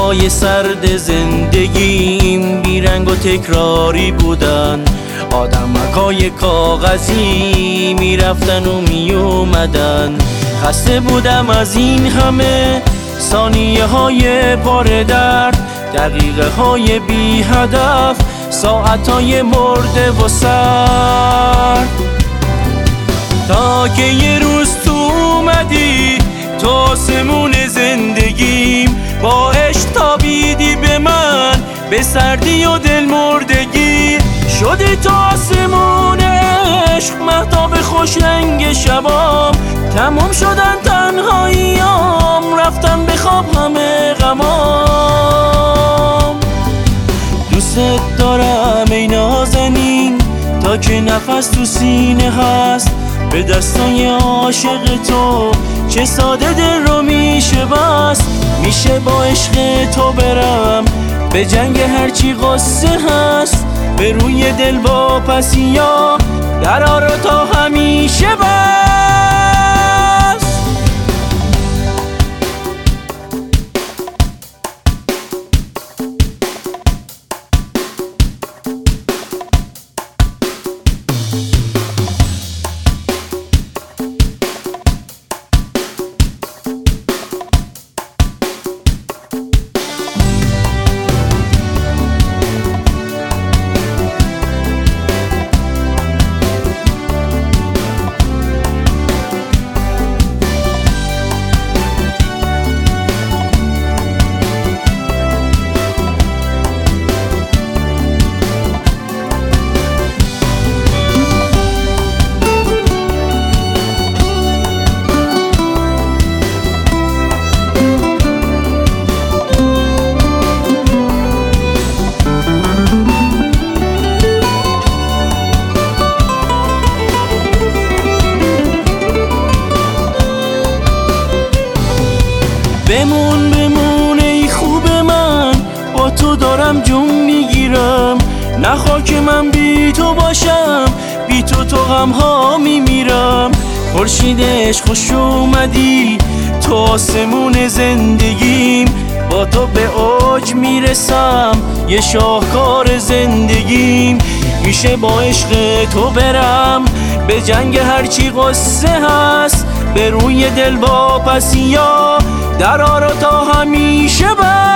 روزهای سرد زندگیم بیرنگ و تکراری بودن. آدمکای کاغذی میرفتن و میومدن. خسته بودم از این همه ثانیه های پر درد، دقیقه های بی هدف، ساعت های مرده و سرد. تا که یه روز تو اومدی تو آسمون زندگیم، با عشق تابیدی به من، به سردی و دل مردگی شدی تو آسمون عشق، مهتاب خوش رنگ شبام. تموم شدن تنهاییام، رفتم به خواب همه غمام. دوست دارم ای نازنین تا که نفس تو سینه هست، به دستای عاشق تو چه ساده دل رو میشه بست. میشه با عشق تو برم به جنگ هرچی قصه هست، به روی دل با پسیا درا رو تا همیشه بست. بمون ای خوب من، با تو دارم جون میگیرم. نخواه که من بی تو باشم، بی تو غم ها میمیرم. خورشید عشق خوش اومدی تو آسمون زندگیم، با تو به اوج میرسم یه شاهکار زندگیم. میشه با عشق تو برم به جنگ هرچی قصه هست، به روی دل با پسیا درا رو تا همیشه بست.